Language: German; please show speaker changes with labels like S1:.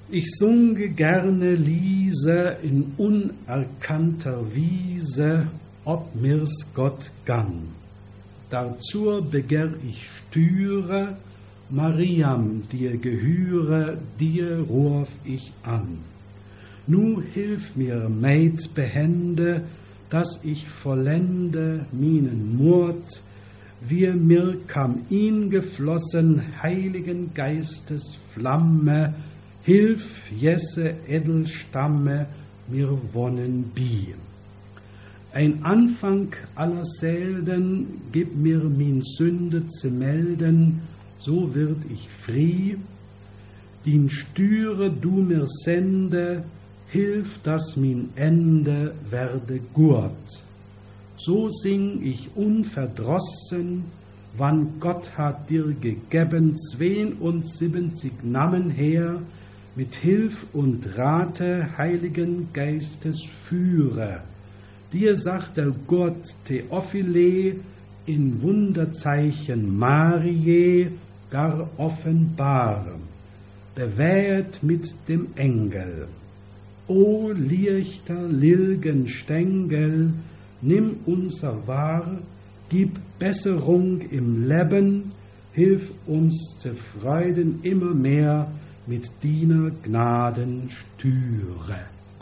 S1: Ich sunge gerne Liese in unerkannter Wiese, ob mir's Gott gang. Dazu begehr ich stüre, Mariam, dir gehüre, dir ruf ich an. Nu hilf mir, Maid behende, dass ich vollende minen Mord, wie mir kam ihn geflossen, Heiligen Geistes Flamme, hilf Jesse Edelstamme, mir wonnen bi. Ein Anfang aller Selden, gib mir min Sünde zu melden, so wird ich frie. Din Stüre du mir sende, hilf, dass min Ende werde gut. So sing ich unverdrossen, wann Gott hat dir gegeben 72 Namen her, mit Hilf und Rate Heiligen Geistes führe. Dir sagt der Gott Theophile in Wunderzeichen Mariä gar offenbar, bewährt mit dem Engel. O lichter Lilgenstängel, nimm unser wahr, gib Besserung im Leben, hilf uns zu Freuden immer mehr mit Diener Gnaden stüre.